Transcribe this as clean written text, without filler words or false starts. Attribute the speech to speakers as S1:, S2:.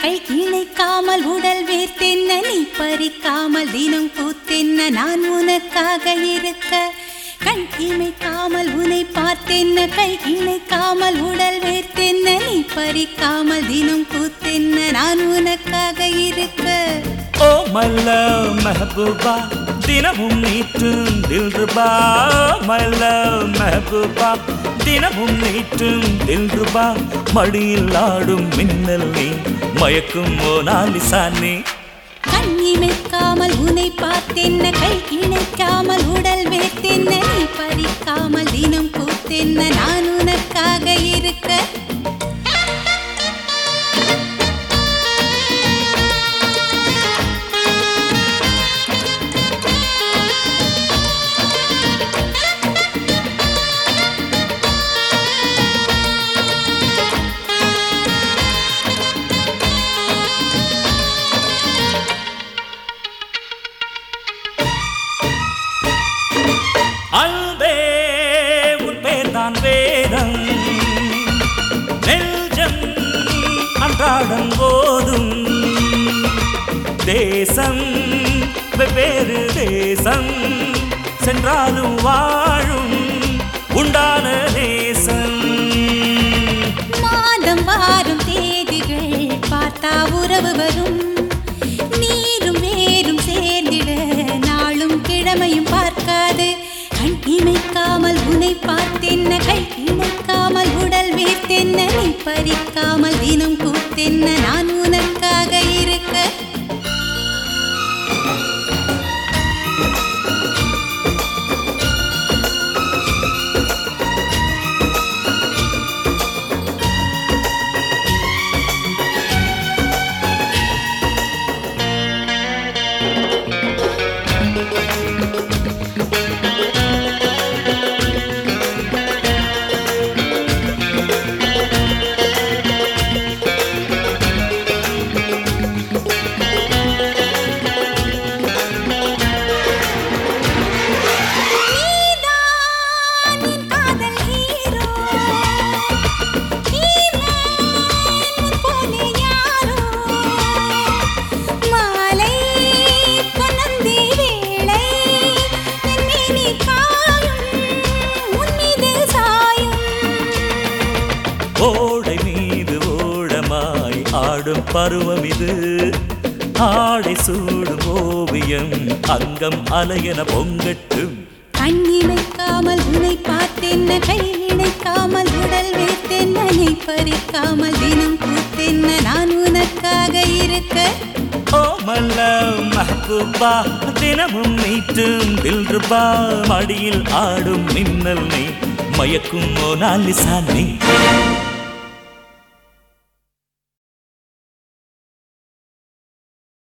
S1: கை இணைக்காமல் உடல் வேர்த்தென்ன நீ பறிக்காமல் தினம் பூத்தென்ன நான் உனக்காக இருக்க கண் இமைக்காமல் உன்னை பார்த்தென்ன கை இணைக்காமல் உடல் வேர்த்தென்ன நீ பறிக்காமல் தினம் பூத்தென்ன நான் உனக்காக இருக்க
S2: ஓ my love மெஹபூபா தினமும் நீட்டும் தில்ருபா my love மெஹபூபா தினமும் நீட்டும் தில்ருபா மடியில் ஆடும் மின்னல் நீ மயக்கும் மோனாலிசா நீ
S1: கண் இமைக்காமல் உன்னை பார்த்தென்ன கை இணைக்காமல் உடல் வேர்த்தென்ன நீ பறிக்காமல் தினம் பூத்தென்ன நான் உனக்காக இருக்க
S2: அன்பே உன் பேர்தான் வேதம் நெஞ்சம் அன்றாடம் போதும் தேசம் வெவ்வேறு தேசம் சென்றாலும் வாழும் உண்டான தேசம்
S1: மாதம் வாரும் தேதிகள் பார்த்தா உறவு வரும் நீரும் வேரும் சேர்ந்திட நாளும் கிழமையும் பார்க்காது கண் இமைக்காமல் உன்னை பார்த்தென்ன கை இணைக்காமல் உடல் வேர்த்தென்ன நீ பறிக்காமல் தினம் பூத்தென்ன நான் உனக்காக இருக்க
S2: ஓடை மீது ஓடமாய் ஆடும் பருவம் இது ஆடை சூடும் ஓவியம் அங்கம் அலையென பொங்கட்டும்
S1: கண் இமைக்காமல் உன்னை பார்த்தென்ன கை இணைக்காமல் உடல் வேர்த்தென்ன நீ பறிக்காமல் தினம் பூத்தென்ன நான் உனக்காக இருக்க
S2: ஓ my love மெஹபூபா தினமும் நீட்டும் தில்ருபா மடியில் ஆடும் மின்னல் நீ மயக்கும் மோனாலிசா நீ